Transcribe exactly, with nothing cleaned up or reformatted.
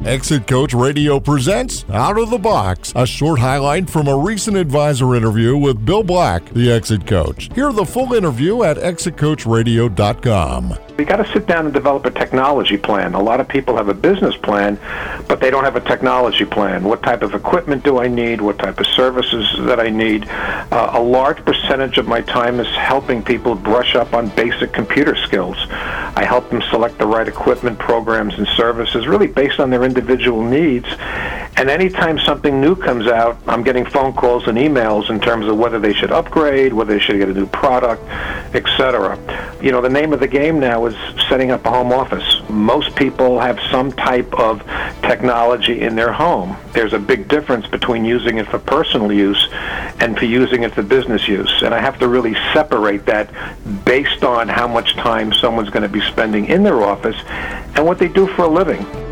Exit Coach Radio presents Out of the Box, a short highlight from a recent advisor interview with Bill Black, the Exit Coach. Hear the full interview at exit coach radio dot com. We got to sit down and develop a technology plan. A lot of people have a business plan, but they don't have a technology plan. What type of equipment do I need? What type of services that I need? Uh, a large percentage of my time is helping people brush up on basic computer skills. I help them select the right equipment, programs, and services, really based on their individual needs. And anytime something new comes out, I'm getting phone calls and emails in terms of whether they should upgrade, whether they should get a new product, et cetera. You know, the name of the game now is setting up a home office. Most people have some type of technology in their home. There's a big difference between using it for personal use and for using it for business use. And I have to really separate that based on how much time someone's going to be spending in their office and what they do for a living.